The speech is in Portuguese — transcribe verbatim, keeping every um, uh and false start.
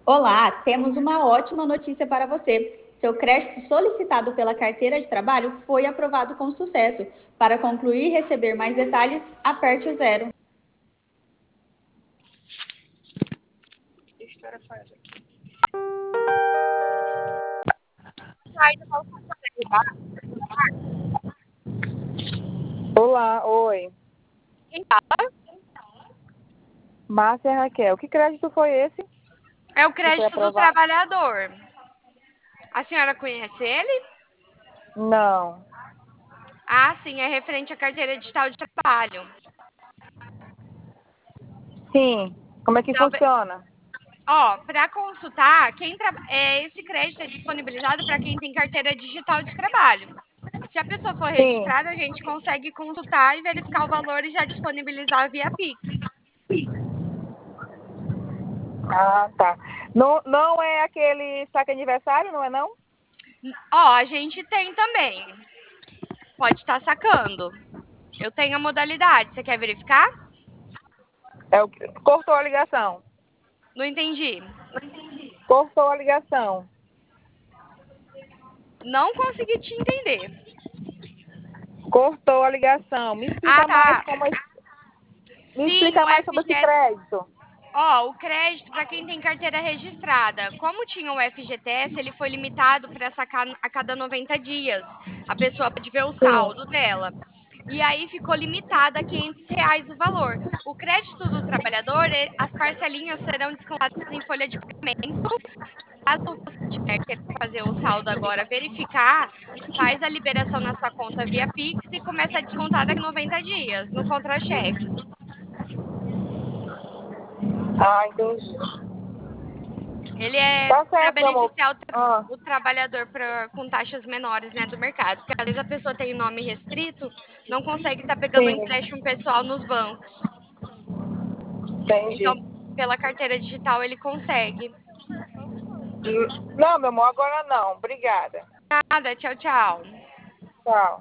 Olá, temos uma ótima notícia para você. Seu crédito solicitado pela carteira de trabalho foi aprovado com sucesso. Para concluir e receber mais detalhes, aperte o zero. Olá, oi. Quem fala? Márcia Raquel, que crédito foi esse É o que foi crédito do aprovado? trabalhador. A senhora conhece ele? Não. Ah, sim, é referente à carteira digital de trabalho. Sim. Como é que Então, funciona? ó, para consultar, quem tra... é, esse crédito é disponibilizado para quem tem carteira digital de trabalho. Se a pessoa for Sim. registrada, a gente consegue consultar e verificar o valor e já disponibilizar via Pix. Ah, tá. Não, não é aquele saque aniversário, não é não? Ó, a gente tem também. Pode estar sacando. Eu tenho a modalidade. Você quer verificar? É o que... Cortou a ligação. Não entendi. Cortou a ligação. Não consegui te entender. Cortou a ligação. Me Ah, explica mais tá. como é... Me Sim, explica o mais sobre esse F G T. crédito. Ó, o crédito para quem tem carteira registrada. Como tinha o F G T S, ele foi limitado para sacar a cada noventa dias. A pessoa pode ver o Sim. saldo dela. E aí ficou limitado a quinhentos reais o valor. O crédito do trabalhador, eh, as parcelinhas serão descontadas em folha de pagamento. Caso você tiver que fazer o saldo agora, verificar, faz a liberação na sua conta via Pix e começa a descontar daqui a noventa dias no contra-cheque. Ah, entendi. Ele é Tá para certo, meu amor. beneficiar o, tra Ah, o trabalhador pra, com taxas menores, né, do mercado. Porque às vezes a pessoa tem nome restrito, não consegue estar pegando um sim. empréstimo pessoal nos bancos. Então, Entendi. pela carteira digital, ele consegue. Não, meu amor, agora não. Obrigada. Nada, tchau, tchau. Tchau.